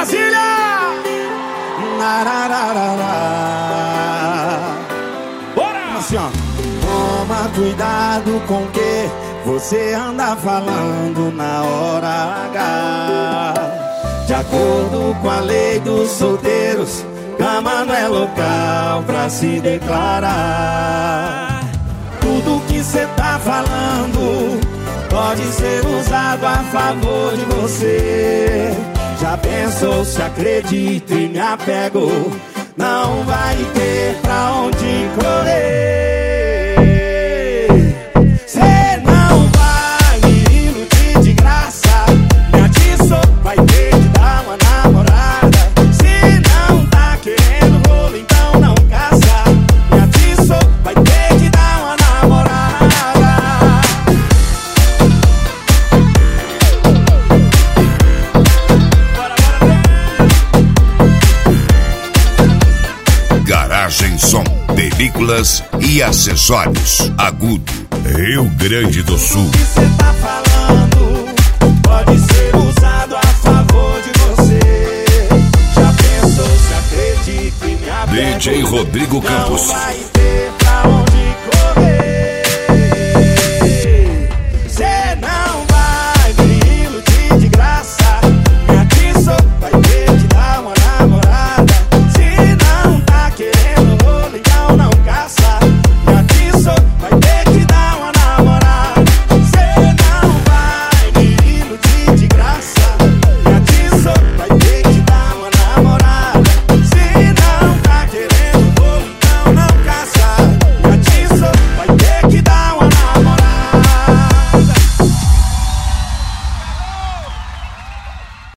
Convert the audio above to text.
Brasília! Bora! Assim, ó. Toma cuidado com o que você anda falando na hora H. De acordo com a lei dos solteiros, cama não é local pra se declarar. Tudo que cê tá falando pode ser usado a favor de você. Já pensou se acredito e me apego? Não vai ter pra onde correr. Cê não vai me iludir de graça. Me atiçou, vai ter que dar uma namorada. Se não tá querendo rolo, então não caça. Me atiçou, vai ter que dar uma namorada. Garagem Som, películas e acessórios. Agudo, Rio Grande do Sul. O que cê tá falando pode ser usado a favor de você. Já pensou se acredita e me apego? DJ Rodrigo Campos. Não vai